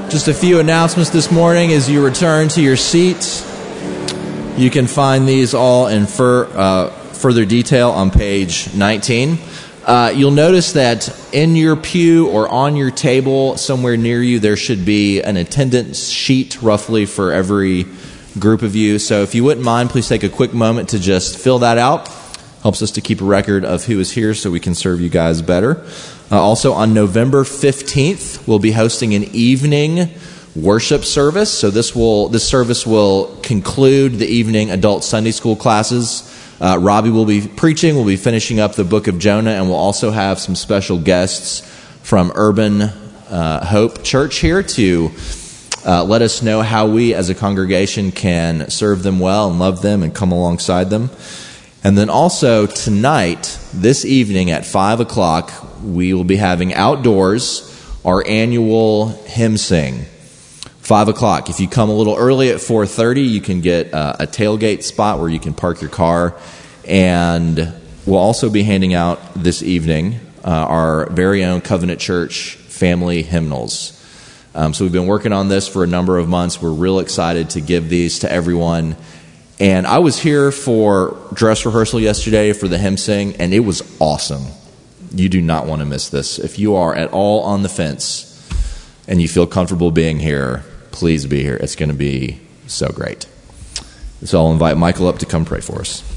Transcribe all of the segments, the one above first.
Just a few announcements this morning as you return to your seats. You can find these all in further detail on page 19. You'll notice that in your pew or on your table somewhere near you, there should be an attendance sheet roughly for every group of you. So if you wouldn't mind, please take a quick moment to just fill that out. Helps us to keep a record of who is here so we can serve you guys better. Also on November 15th, we'll be hosting an evening worship service. So this service will conclude the evening adult Sunday school classes. Robbie will be preaching. We'll be finishing up the book of Jonah, and we'll also have some special guests from Urban Hope Church here to let us know how we as a congregation can serve them well and love them and come alongside them. And then also tonight, this evening at 5 o'clock, we will be having outdoors our annual hymn sing. 5 o'clock. If you come a little early at 4:30, you can get a tailgate spot where you can park your car. And we'll also be handing out this evening our very own Covenant Church family hymnals. So we've been working on this for a number of months. We're real excited to give these to everyone. And I was here for dress rehearsal yesterday for the hymn sing, and it was awesome. You do not want to miss this. If you are at all on the fence and you feel comfortable being here, please be here. It's going to be so great. So I'll invite Michael up to come pray for us.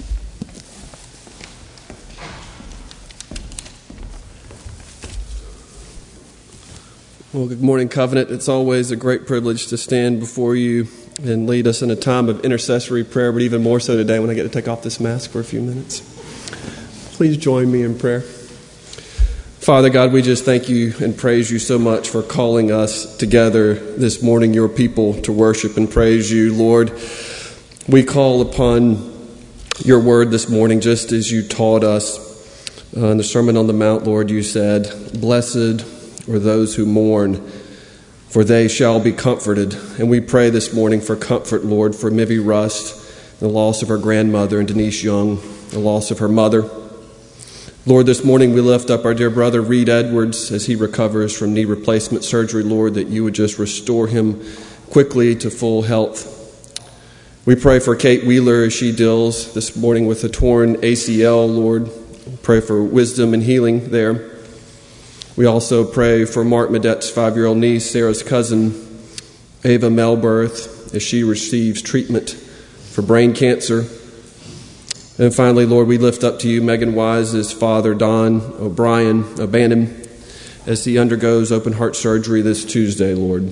Well, good morning, Covenant. It's always a great privilege to stand before you and lead us in a time of intercessory prayer, but even more so today when I get to take off this mask for a few minutes. Please join me in prayer. Father God, we just thank you and praise you so much for calling us together this morning, your people, to worship and praise you. Lord, we call upon your word this morning just as you taught us in the Sermon on the Mount. Lord, you said, "Blessed are those who mourn, for they shall be comforted." And we pray this morning for comfort, Lord, for Mivy Rust, the loss of her grandmother, and Denise Young, the loss of her mother. Lord, this morning we lift up our dear brother Reed Edwards as he recovers from knee replacement surgery, Lord, that you would just restore him quickly to full health. We pray for Kate Wheeler as she deals this morning with a torn ACL, Lord. Pray for wisdom and healing there. We also pray for Mark Medette's 5-year-old niece, Sarah's cousin, Ava Melberth, as she receives treatment for brain cancer. And finally, Lord, we lift up to you Megan Wise's father, Don O'Bannon, as he undergoes open heart surgery this Tuesday, Lord.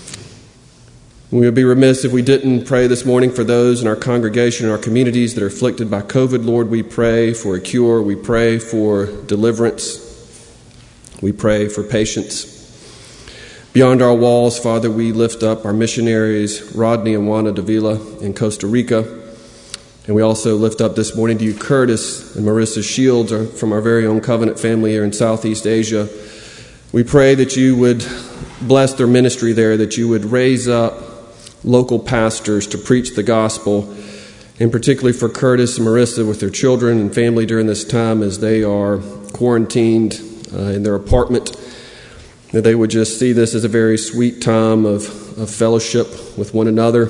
We would be remiss if we didn't pray this morning for those in our congregation and our communities that are afflicted by COVID. Lord, we pray for a cure. We pray for deliverance. We pray for patience. Beyond our walls, Father, we lift up our missionaries, Rodney and Juana Davila in Costa Rica. And we also lift up this morning to you Curtis and Marissa Shields from our very own Covenant family here in Southeast Asia. We pray that you would bless their ministry there, that you would raise up local pastors to preach the gospel, and particularly for Curtis and Marissa with their children and family during this time as they are quarantined in their apartment, that they would just see this as a very sweet time of fellowship with one another.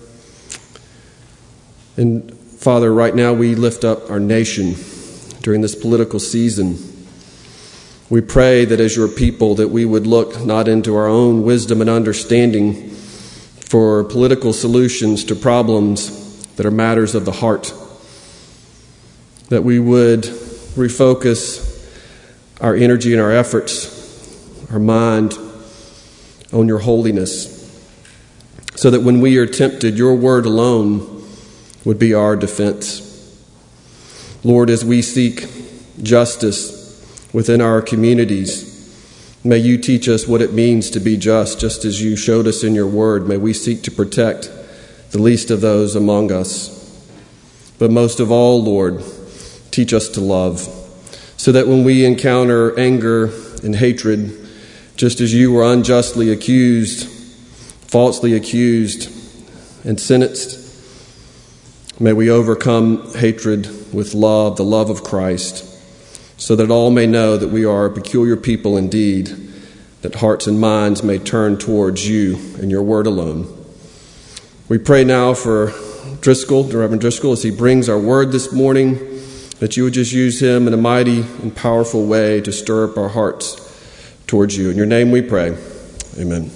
And Father, right now we lift up our nation during this political season. We pray that as your people that we would look not into our own wisdom and understanding for political solutions to problems that are matters of the heart, that we would refocus our energy and our efforts, our mind on your holiness, so that when we are tempted, your word alone would be our defense. Lord, as we seek justice within our communities, may you teach us what it means to be just as you showed us in your word. May we seek to protect the least of those among us. But most of all, Lord, teach us to love, so that when we encounter anger and hatred, just as you were unjustly accused, falsely accused, and sentenced, may we overcome hatred with love, the love of Christ, so that all may know that we are a peculiar people indeed, that hearts and minds may turn towards you and your word alone. We pray now for Driscoll, the Reverend Driscoll, as he brings our word this morning, that you would just use him in a mighty and powerful way to stir up our hearts towards you. In your name we pray. Amen.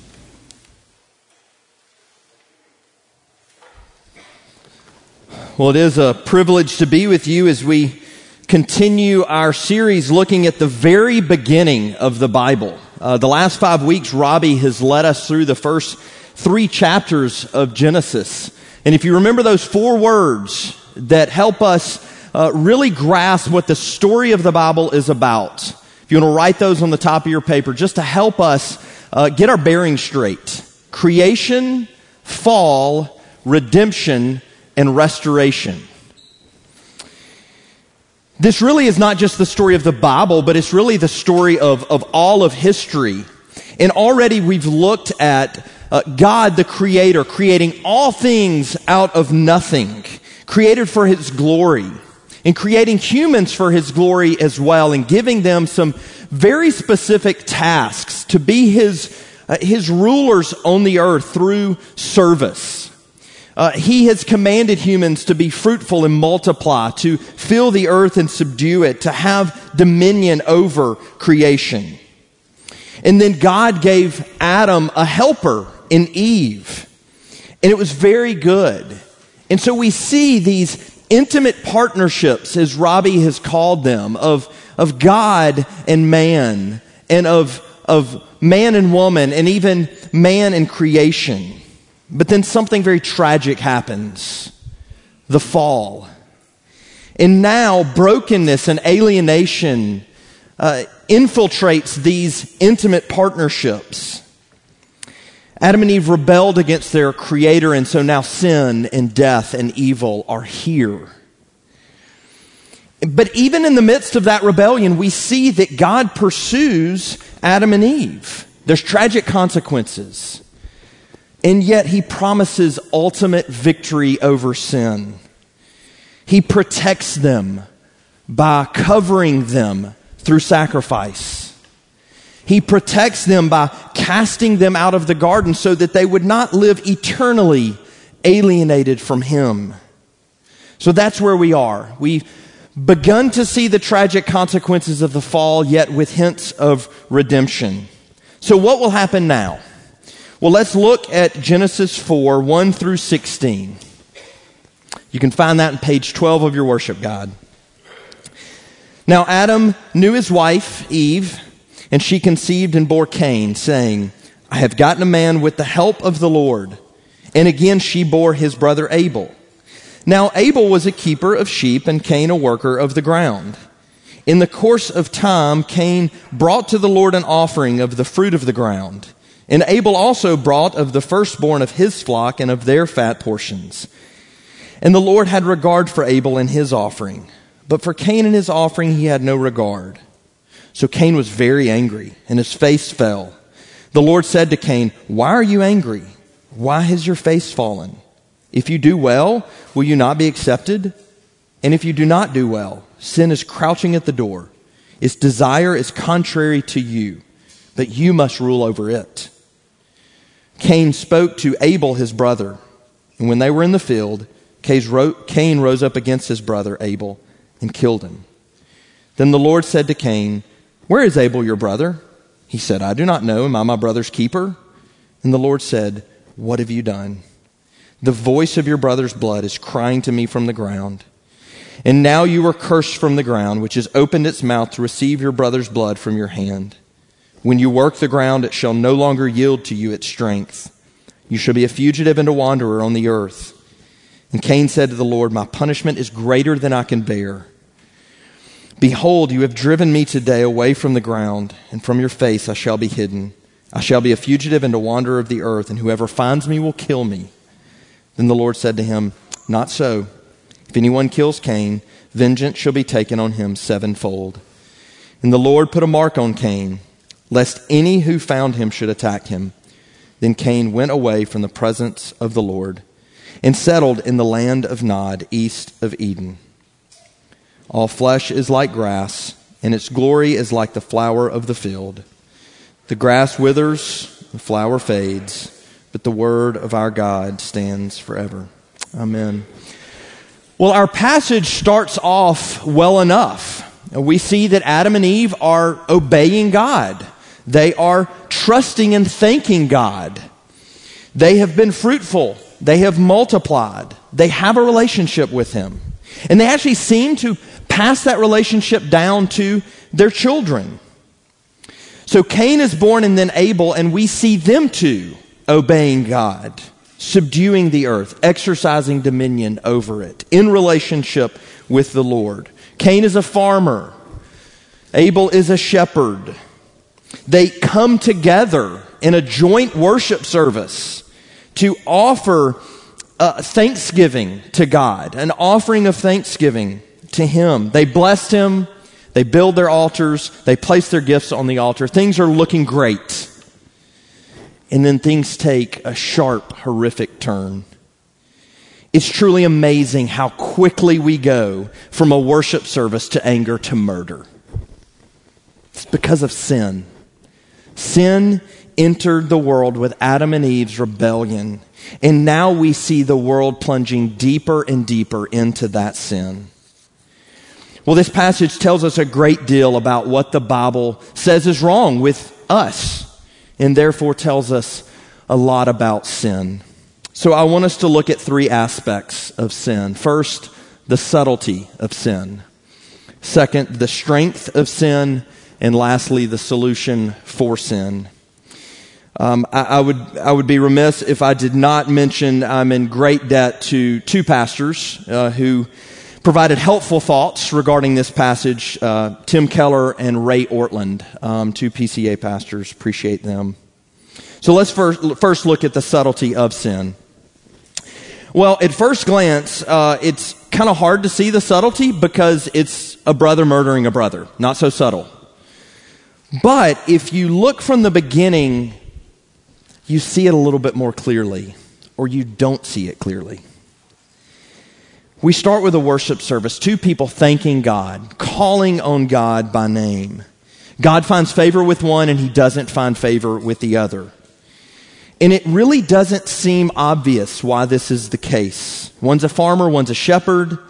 Well, it is a privilege to be with you as we continue our series looking at the very beginning of the Bible. The last 5 weeks, Robbie has led us through the first 3 chapters of Genesis. And if you remember those 4 words that help us really grasp what the story of the Bible is about, if you want to write those on the top of your paper, just to help us get our bearings straight. Creation, fall, redemption, and restoration. This really is not just the story of the Bible, but it's really the story of all of history. And already we've looked at God the Creator creating all things out of nothing, created for His glory, and creating humans for His glory as well, and giving them some very specific tasks to be His rulers on the earth through service. He has commanded humans to be fruitful and multiply, to fill the earth and subdue it, to have dominion over creation. And then God gave Adam a helper in Eve. And it was very good. And so we see these intimate partnerships, as Robbie has called them, of God and man, and of man and woman, and even man and creation. But then something very tragic happens. The fall. And now brokenness and alienation infiltrates these intimate partnerships. Adam and Eve rebelled against their Creator, and so now sin and death and evil are here. But even in the midst of that rebellion, we see that God pursues Adam and Eve. There's tragic consequences. And yet He promises ultimate victory over sin. He protects them by covering them through sacrifice. He protects them by casting them out of the garden so that they would not live eternally alienated from Him. So that's where we are. We've begun to see the tragic consequences of the fall, yet with hints of redemption. So what will happen now? Well, let's look at Genesis 4, 1 through 16. You can find that on page 12 of your worship guide. Now Adam knew his wife, Eve, and she conceived and bore Cain, saying, I have gotten a man with the help of the Lord. And again she bore his brother Abel. Now Abel was a keeper of sheep, and Cain a worker of the ground. In the course of time, Cain brought to the Lord an offering of the fruit of the ground. And Abel also brought of the firstborn of his flock and of their fat portions. And the Lord had regard for Abel and his offering, but for Cain and his offering He had no regard. So Cain was very angry, and his face fell. The Lord said to Cain, Why are you angry? Why has your face fallen? If you do well, will you not be accepted? And if you do not do well, sin is crouching at the door. Its desire is contrary to you, but you must rule over it. Cain spoke to Abel his brother, and when they were in the field, Cain rose up against his brother Abel and killed him. Then the Lord said to Cain, Where is Abel your brother? He said, I do not know. Am I my brother's keeper? And the Lord said, What have you done? The voice of your brother's blood is crying to me from the ground. And now you are cursed from the ground, which has opened its mouth to receive your brother's blood from your hand. When you work the ground, it shall no longer yield to you its strength. You shall be a fugitive and a wanderer on the earth. And Cain said to the Lord, My punishment is greater than I can bear. Behold, you have driven me today away from the ground, and from your face I shall be hidden. I shall be a fugitive and a wanderer of the earth, and whoever finds me will kill me. Then the Lord said to him, Not so. If anyone kills Cain, vengeance shall be taken on him sevenfold. And the Lord put a mark on Cain, lest any who found him should attack him. Then Cain went away from the presence of the Lord and settled in the land of Nod, east of Eden. All flesh is like grass, and its glory is like the flower of the field. The grass withers, the flower fades, but the word of our God stands forever. Amen. Well, our passage starts off well enough. We see that Adam and Eve are obeying God. They are trusting and thanking God. They have been fruitful. They have multiplied. They have a relationship with Him. And they actually seem to pass that relationship down to their children. So Cain is born and then Abel, and we see them two obeying God, subduing the earth, exercising dominion over it, in relationship with the Lord. Cain is a farmer. Abel is a shepherd. They come together in a joint worship service to offer thanksgiving to God, an offering of thanksgiving to Him. They blessed Him. They build their altars. They place their gifts on the altar. Things are looking great. And then things take a sharp, horrific turn. It's truly amazing how quickly we go from a worship service to anger to murder. It's because of sin. Sin entered the world with Adam and Eve's rebellion. And now we see the world plunging deeper and deeper into that sin. Well, this passage tells us a great deal about what the Bible says is wrong with us, and therefore tells us a lot about sin. So I want us to look at three aspects of sin. First, the subtlety of sin. Second, the strength of sin. And lastly, the solution for sin. I would be remiss if I did not mention I'm in great debt to two pastors who provided helpful thoughts regarding this passage, Tim Keller and Ray Ortland, two PCA pastors. Appreciate them. So let's first look at the subtlety of sin. Well, at first glance, it's kind of hard to see the subtlety because it's a brother murdering a brother. Not so subtle. But if you look from the beginning, you see it a little bit more clearly, or you don't see it clearly. We start with a worship service, two people thanking God, calling on God by name. God finds favor with one and He doesn't find favor with the other. And it really doesn't seem obvious why this is the case. One's a farmer, one's a shepherd.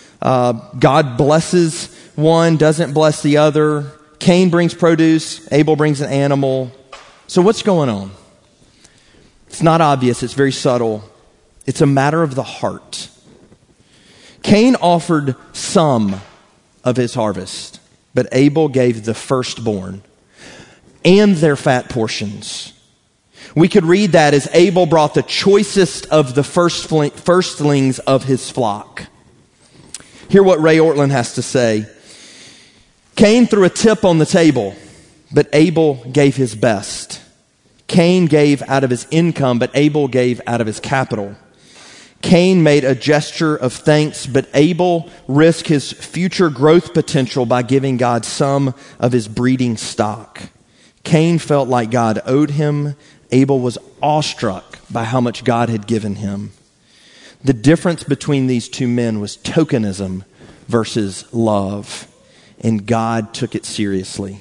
God blesses one, doesn't bless the other. Cain brings produce, Abel brings an animal. So what's going on? It's not obvious, it's very subtle. It's a matter of the heart. Cain offered some of his harvest, but Abel gave the firstborn and their fat portions. We could read that as Abel brought the choicest of the firstlings of his flock. Hear what Ray Ortland has to say. Cain threw a tip on the table, but Abel gave his best. Cain gave out of his income, but Abel gave out of his capital. Cain made a gesture of thanks, but Abel risked his future growth potential by giving God some of his breeding stock. Cain felt like God owed him. Abel was awestruck by how much God had given him. The difference between these two men was tokenism versus love, and God took it seriously.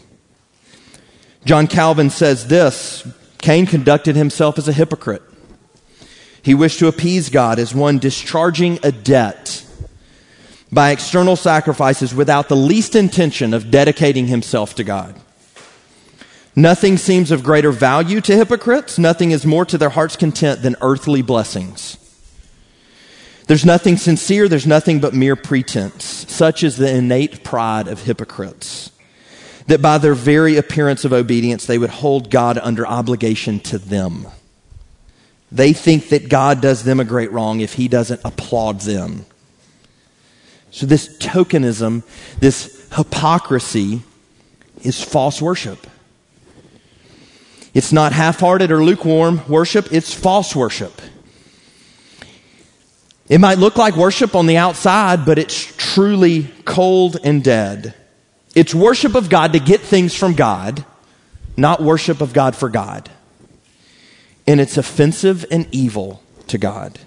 John Calvin says this: Cain conducted himself as a hypocrite. He wished to appease God as one discharging a debt by external sacrifices without the least intention of dedicating himself to God. Nothing seems of greater value to hypocrites. Nothing is more to their heart's content than earthly blessings. There's nothing sincere. There's nothing but mere pretense. Such is the innate pride of hypocrites, that by their very appearance of obedience, they would hold God under obligation to them. They think that God does them a great wrong if He doesn't applaud them. So this tokenism, this hypocrisy, is false worship. It's not half-hearted or lukewarm worship, it's false worship. It might look like worship on the outside, but it's truly cold and dead. It's worship of God to get things from God, not worship of God for God. And it's offensive and evil to God.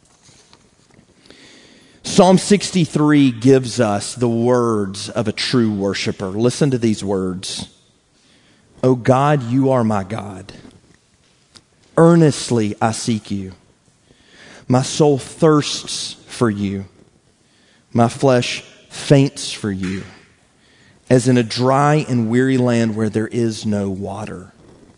Psalm 63 gives us the words of a true worshiper. Listen to these words. O God, you are my God. Earnestly I seek you. My soul thirsts for you. My flesh faints for you, as in a dry and weary land where there is no water.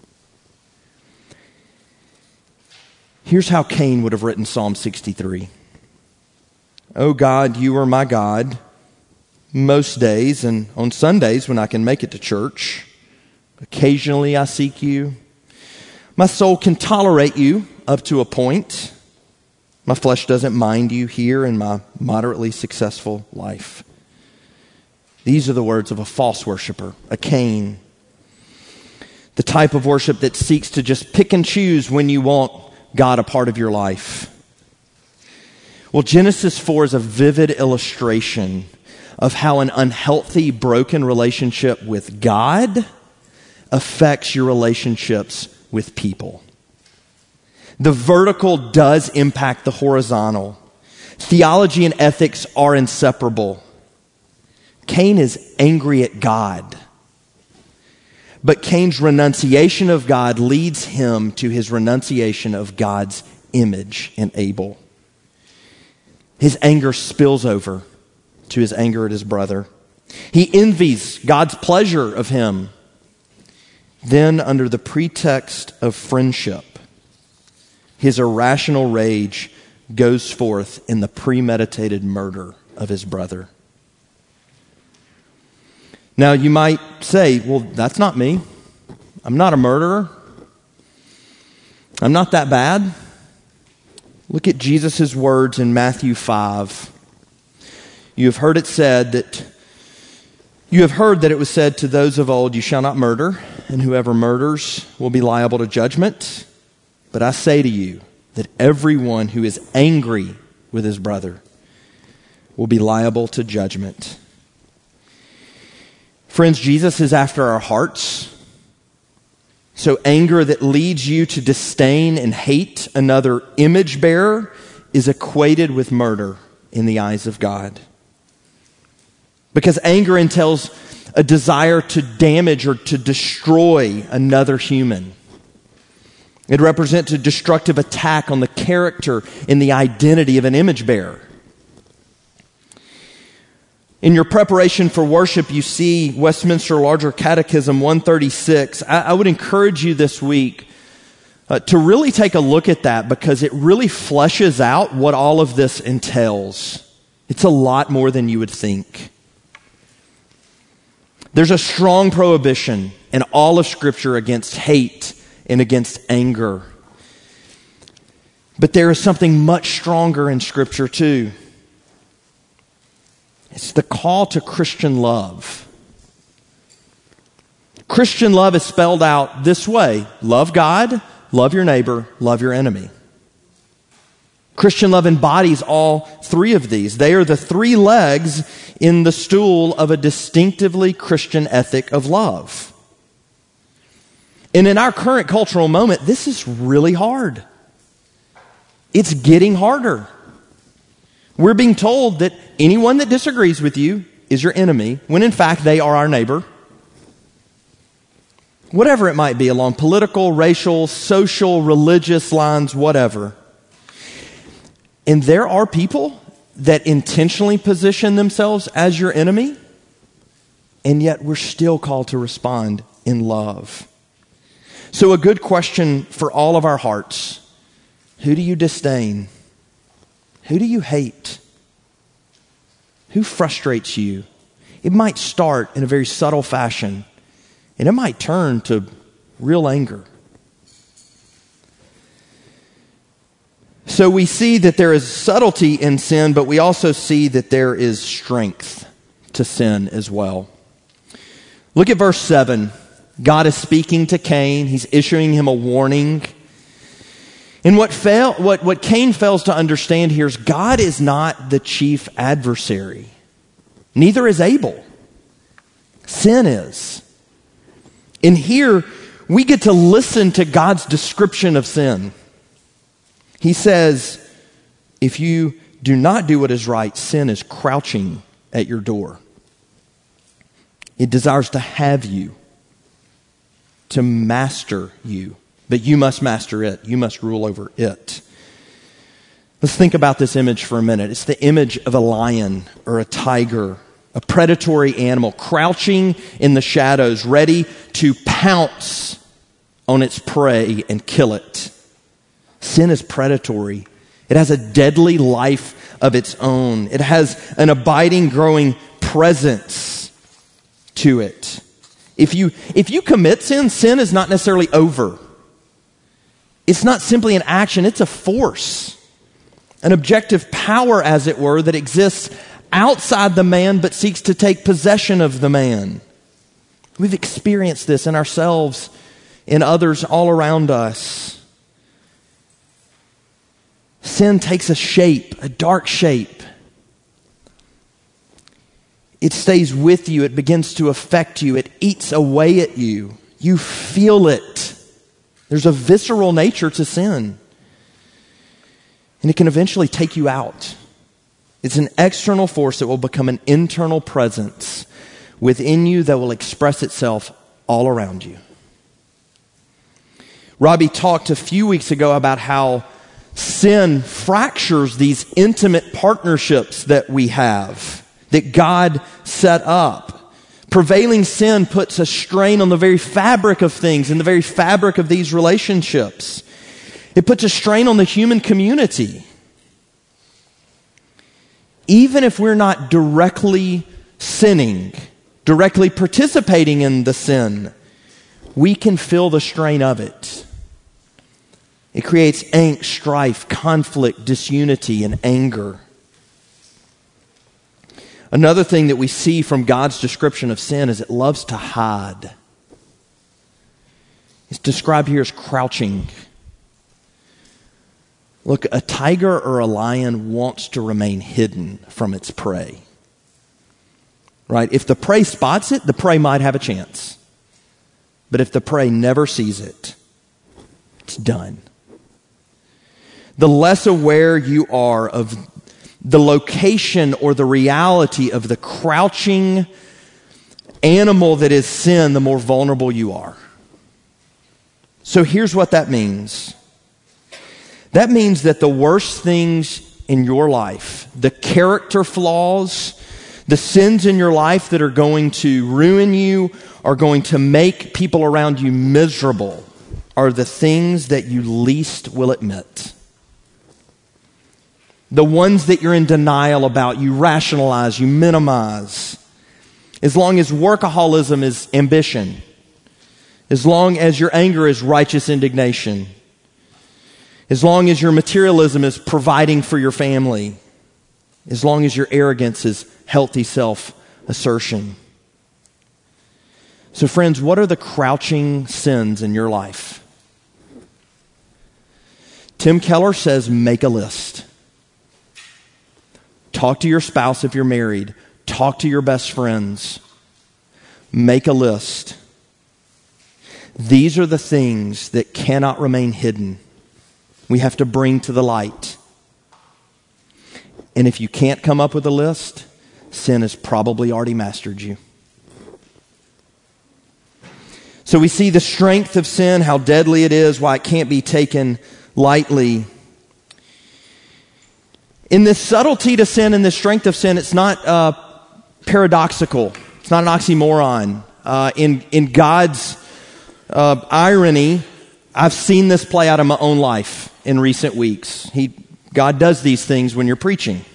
Here's how Cain would have written Psalm 63. O God, you are my God. Most days and on Sundays when I can make it to church, occasionally I seek you. My soul can tolerate you up to a point. My flesh doesn't mind you here in my moderately successful life. These are the words of a false worshiper, a Cain. The type of worship that seeks to just pick and choose when you want God a part of your life. Well, Genesis 4 is a vivid illustration of how an unhealthy, broken relationship with God affects your relationships with people. The vertical does impact the horizontal. Theology and ethics are inseparable. Cain is angry at God. But Cain's renunciation of God leads him to his renunciation of God's image in Abel. His anger spills over to his anger at his brother. He envies God's pleasure of him. Then, under the pretext of friendship, his irrational rage goes forth in the premeditated murder of his brother. Now, you might say, well, that's not me. I'm not a murderer. I'm not that bad. Look at Jesus' words in Matthew 5. You have heard that it was said to those of old, you shall not murder, and whoever murders will be liable to judgment. But I say to you that everyone who is angry with his brother will be liable to judgment. Friends, Jesus is after our hearts. So anger that leads you to disdain and hate another image bearer is equated with murder in the eyes of God. Because anger entails a desire to damage or to destroy another human. It represents a destructive attack on the character and the identity of an image bearer. In your preparation for worship, you see Westminster Larger Catechism 136. I would encourage you this week to really take a look at that, because it really fleshes out what all of this entails. It's a lot more than you would think. There's a strong prohibition in all of Scripture against hate and against anger. But there is something much stronger in Scripture too. It's the call to Christian love. Christian love is spelled out this way: love God, love your neighbor, love your enemy. Christian love embodies all three of these. They are the three legs in the stool of a distinctively Christian ethic of love. And in our current cultural moment, this is really hard. It's getting harder. We're being told that anyone that disagrees with you is your enemy, when in fact they are our neighbor. Whatever it might be, along political, racial, social, religious lines, whatever. And there are people that intentionally position themselves as your enemy, and yet we're still called to respond in love. So a good question for all of our hearts: who do you disdain? Who do you hate? Who frustrates you? It might start in a very subtle fashion, and it might turn to real anger. So we see that there is subtlety in sin, but we also see that there is strength to sin as well. Look at verse 7. God is speaking to Cain. He's issuing him a warning. And what Cain fails to understand here is God is not the chief adversary. Neither is Abel. Sin is. And here we get to listen to God's description of sin. He says, if you do not do what is right, sin is crouching at your door. It desires to have you. to master you, but you must master it. You must rule over it. Let's think about this image for a minute. It's the image of a lion or a tiger, a predatory animal crouching in the shadows, ready to pounce on its prey and kill it. Sin is predatory. It has a deadly life of its own. It has an abiding, growing presence to it. If you commit sin, sin is not necessarily over. It's not simply an action, it's a force. An objective power, as it were, that exists outside the man but seeks to take possession of the man. We've experienced this in ourselves, in others all around us. Sin takes a shape, a dark shape. It stays with you. It begins to affect you. It eats away at you. You feel it. There's a visceral nature to sin. And it can eventually take you out. It's an external force that will become an internal presence within you that will express itself all around you. Robbie talked a few weeks ago about how sin fractures these intimate partnerships that we have, that God set up. Prevailing sin puts a strain on the very fabric of things and the very fabric of these relationships. It puts a strain on the human community. Even if we're not directly sinning, directly participating in the sin, we can feel the strain of it. It creates angst, strife, conflict, disunity, and anger. Another thing that we see from God's description of sin is it loves to hide. It's described here as crouching. Look, a tiger or a lion wants to remain hidden from its prey. Right? If the prey spots it, the prey might have a chance. But if the prey never sees it, it's done. The less aware you are of the location or the reality of the crouching animal that is sin, the more vulnerable you are. So here's what that means. That means that the worst things in your life, the character flaws, the sins in your life that are going to ruin you, are going to make people around you miserable, are the things that you least will admit. The ones that you're in denial about, you rationalize, you minimize. As long as workaholism is ambition, as long as your anger is righteous indignation, as long as your materialism is providing for your family, as long as your arrogance is healthy self-assertion. So friends, what are the crouching sins in your life? Tim Keller says, make a list. Talk to your spouse if you're married. Talk to your best friends. Make a list. These are the things that cannot remain hidden. We have to bring to the light. And if you can't come up with a list, sin has probably already mastered you. So we see the strength of sin, how deadly it is, why it can't be taken lightly. In this subtlety to sin and the strength of sin, it's not paradoxical. It's not an oxymoron. In God's irony, I've seen this play out in my own life in recent weeks. God does these things when you're preaching.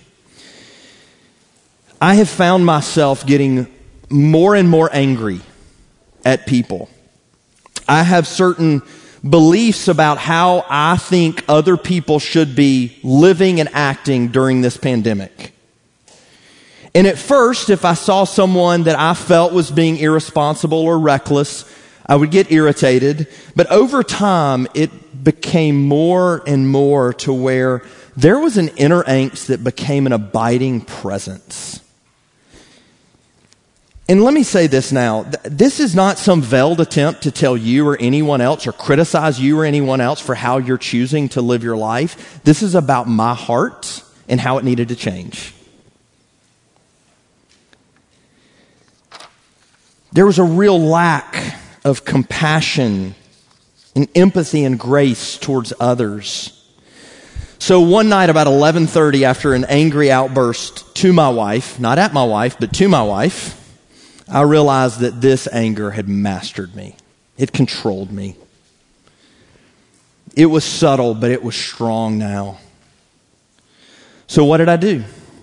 I have found myself getting more and more angry at people. I have certain beliefs about how I think other people should be living and acting during this pandemic. And at first, if I saw someone that I felt was being irresponsible or reckless, I would get irritated. But over time, it became more and more to where there was an inner angst that became an abiding presence. And let me say this now. This is not some veiled attempt to tell you or anyone else or criticize you or anyone else for how you're choosing to live your life. This is about my heart and how it needed to change. There was a real lack of compassion and empathy and grace towards others. So one night about 11:30, after an angry outburst to my wife, not at my wife, but to my wife, I realized that this anger had mastered me. It controlled me. It was subtle, but it was strong now. So what did I do?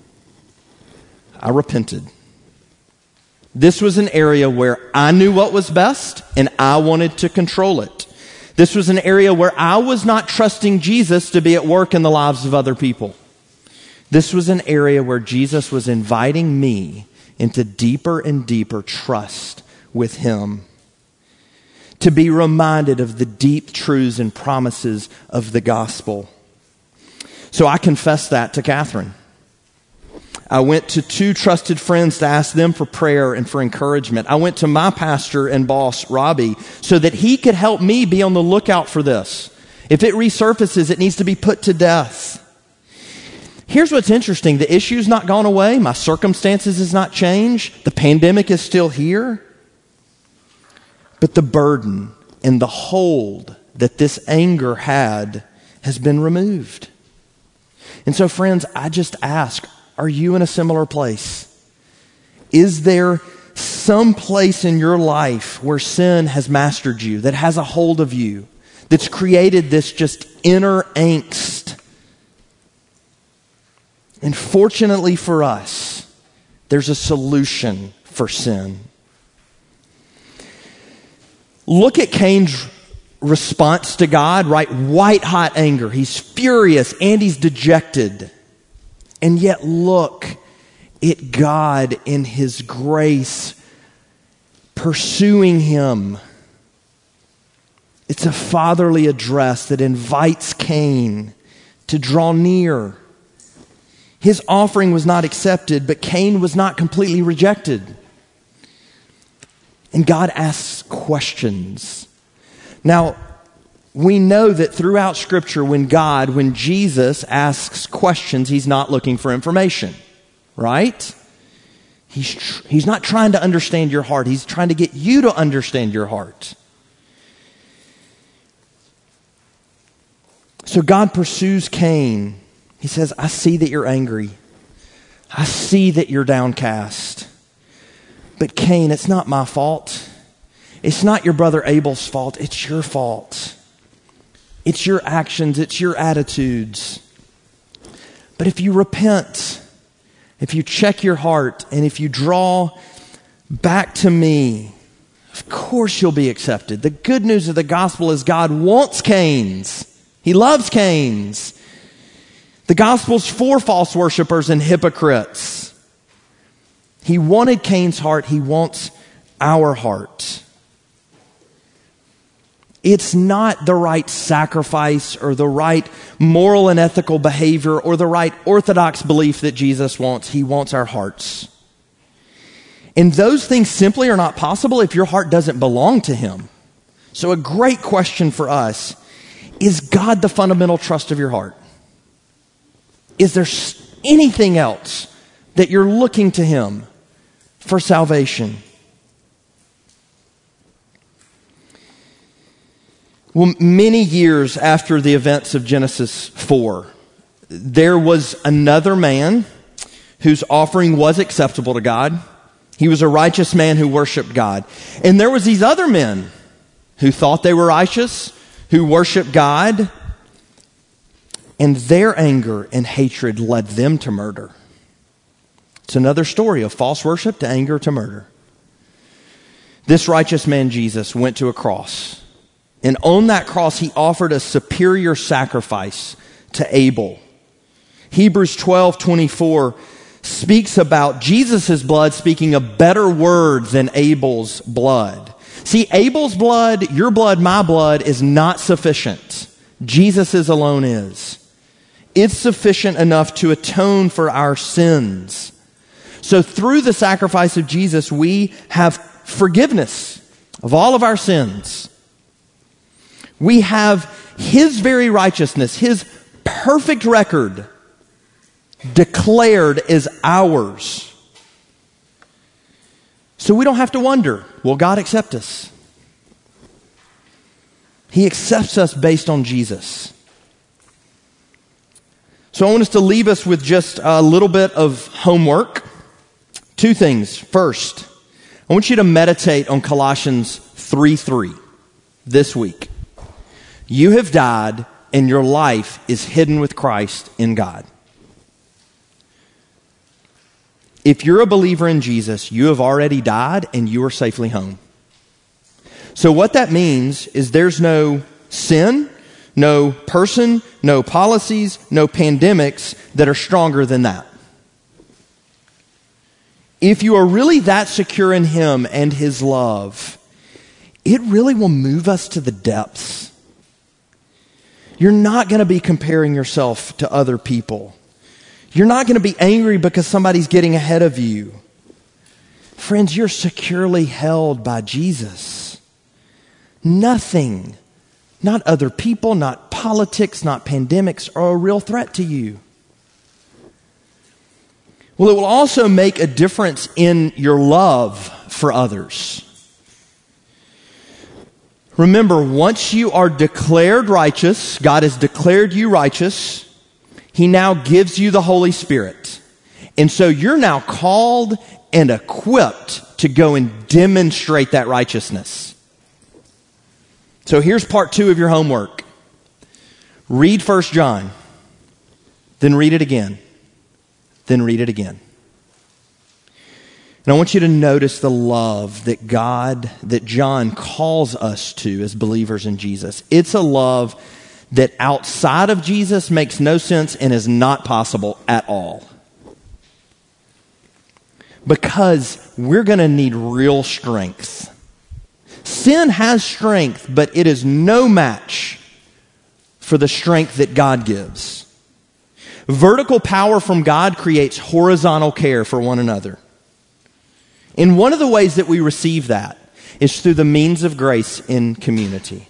I repented. This was an area where I knew what was best, and I wanted to control it. This was an area where I was not trusting Jesus to be at work in the lives of other people. This was an area where Jesus was inviting me into deeper and deeper trust with Him, to be reminded of the deep truths and promises of the gospel. So I confessed that to Catherine. I went to 2 trusted friends to ask them for prayer and for encouragement. I went to my pastor and boss, Robbie, so that he could help me be on the lookout for this. If it resurfaces, it needs to be put to death. Here's what's interesting. The issue's not gone away. My circumstances has not changed. The pandemic is still here. But the burden and the hold that this anger had has been removed. And so, friends, I just ask, are you in a similar place? Is there some place in your life where sin has mastered you, that has a hold of you, that's created this just inner angst? And fortunately for us, there's a solution for sin. Look at Cain's response to God, right? White hot anger. He's furious and he's dejected. And yet look at God in His grace pursuing him. It's a fatherly address that invites Cain to draw near. His offering was not accepted, but Cain was not completely rejected. And God asks questions. Now, we know that throughout Scripture, when Jesus asks questions, He's not looking for information, right? He's not trying to understand your heart. He's trying to get you to understand your heart. So God pursues Cain. He says, I see that you're angry. I see that you're downcast. But Cain, it's not my fault. It's not your brother Abel's fault. It's your fault. It's your actions. It's your attitudes. But if you repent, if you check your heart, and if you draw back to me, of course you'll be accepted. The good news of the gospel is God wants Cain's. He loves Cain's. The gospel's for false worshipers and hypocrites. He wanted Cain's heart. He wants our heart. It's not the right sacrifice or the right moral and ethical behavior or the right orthodox belief that Jesus wants. He wants our hearts. And those things simply are not possible if your heart doesn't belong to Him. So a great question for us, is God the fundamental trust of your heart? Is there anything else that you're looking to Him for salvation? Well, many years after the events of Genesis 4, there was another man whose offering was acceptable to God. He was a righteous man who worshiped God. And there was these other men who thought they were righteous, who worshiped God, and their anger and hatred led them to murder. It's another story of false worship to anger to murder. This righteous man, Jesus, went to a cross. And on that cross, He offered a superior sacrifice to Abel. Hebrews 12:24 speaks about Jesus' blood speaking a better word than Abel's blood. See, Abel's blood, your blood, my blood, is not sufficient. Jesus' alone is. It's sufficient enough to atone for our sins. So through the sacrifice of Jesus, we have forgiveness of all of our sins. We have His very righteousness, His perfect record declared as ours. So we don't have to wonder, will God accept us? He accepts us based on Jesus. So I want us to leave us with just a little bit of homework. Two things. First, I want you to meditate on Colossians 3:3 this week. You have died, and your life is hidden with Christ in God. If you're a believer in Jesus, you have already died, and you are safely home. So what that means is there's no sin, no person, no policies, no pandemics that are stronger than that. If you are really that secure in Him and His love, it really will move us to the depths. You're not going to be comparing yourself to other people. You're not going to be angry because somebody's getting ahead of you. Friends, you're securely held by Jesus. Nothing, not other people, not politics, not pandemics, are a real threat to you. Well, it will also make a difference in your love for others. Remember, once you are declared righteous, God has declared you righteous, He now gives you the Holy Spirit. And so you're now called and equipped to go and demonstrate that righteousness. So here's part 2 of your homework. Read 1 John, then read it again, then read it again. And I want you to notice the love that John calls us to as believers in Jesus. It's a love that outside of Jesus makes no sense and is not possible at all. Because we're going to need real strength. Sin has strength, but it is no match for the strength that God gives. Vertical power from God creates horizontal care for one another. And one of the ways that we receive that is through the means of grace in community.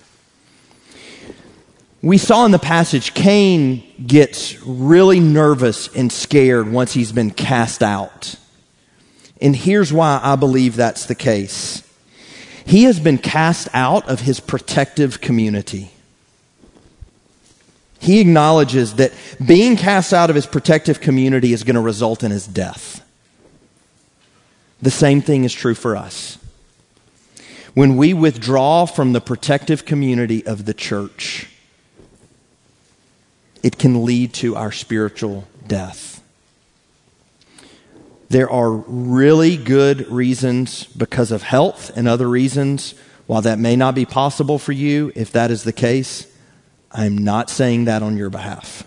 We saw in the passage, Cain gets really nervous and scared once he's been cast out. And here's why I believe that's the case. He has been cast out of his protective community. He acknowledges that being cast out of his protective community is going to result in his death. The same thing is true for us. When we withdraw from the protective community of the church, it can lead to our spiritual death. There are really good reasons because of health and other reasons. While that may not be possible for you, if that is the case, I'm not saying that on your behalf.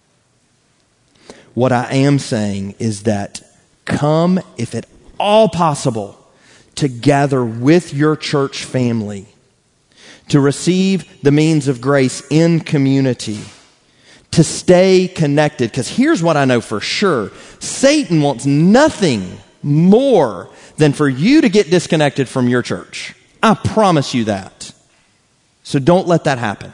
What I am saying is that come, if at all possible, to gather with your church family, to receive the means of grace in community, to stay connected. Because here's what I know for sure. Satan wants nothing more than for you to get disconnected from your church. I promise you that. So don't let that happen.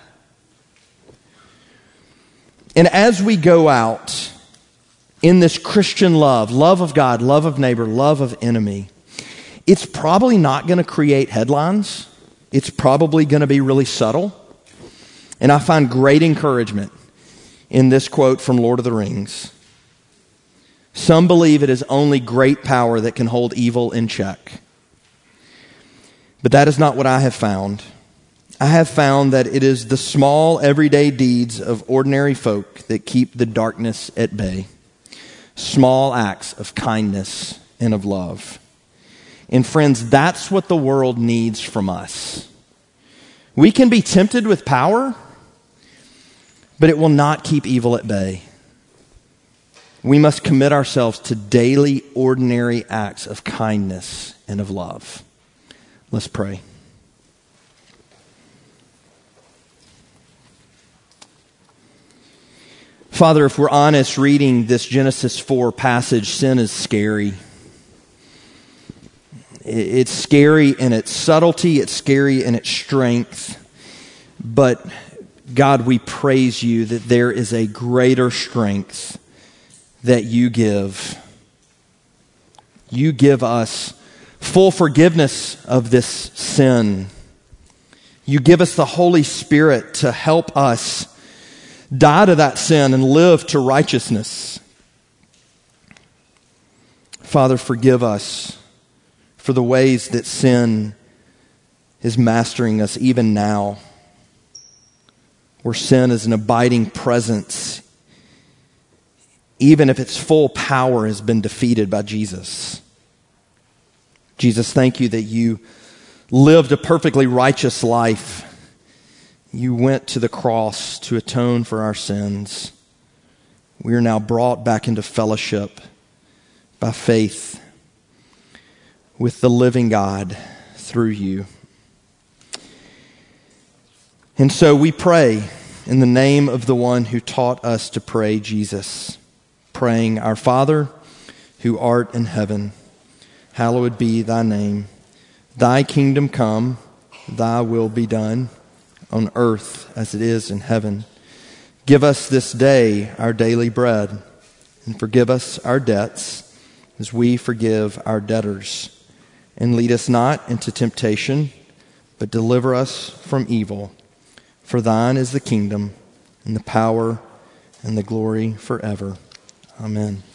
And as we go out in this Christian love of God, love of neighbor, love of enemy, it's probably not going to create headlines. It's probably going to be really subtle. And I find great encouragement in this quote from Lord of the Rings. Some believe it is only great power that can hold evil in check. But that is not what I have found. I have found that it is the small, everyday deeds of ordinary folk that keep the darkness at bay. Small acts of kindness and of love. And friends, that's what the world needs from us. We can be tempted with power, but it will not keep evil at bay. We must commit ourselves to daily, ordinary acts of kindness and of love. Let's pray. Father, if we're honest reading this Genesis 4 passage, sin is scary. It's scary in its subtlety, it's scary in its strength. But God, we praise you that there is a greater strength that you give. You give us full forgiveness of this sin. You give us the Holy Spirit to help us die to that sin and live to righteousness. Father, forgive us for the ways that sin is mastering us even now, where sin is an abiding presence, even if its full power has been defeated by Jesus. Jesus, thank you that you lived a perfectly righteous life. You went to the cross to atone for our sins. We are now brought back into fellowship by faith with the living God through you. And so we pray in the name of the one who taught us to pray, Jesus, praying, Our Father, who art in heaven, hallowed be thy name. Thy kingdom come, thy will be done, on earth as it is in heaven. Give us this day our daily bread, and forgive us our debts as we forgive our debtors. And lead us not into temptation, but deliver us from evil. For thine is the kingdom, and the power, and the glory forever. Amen.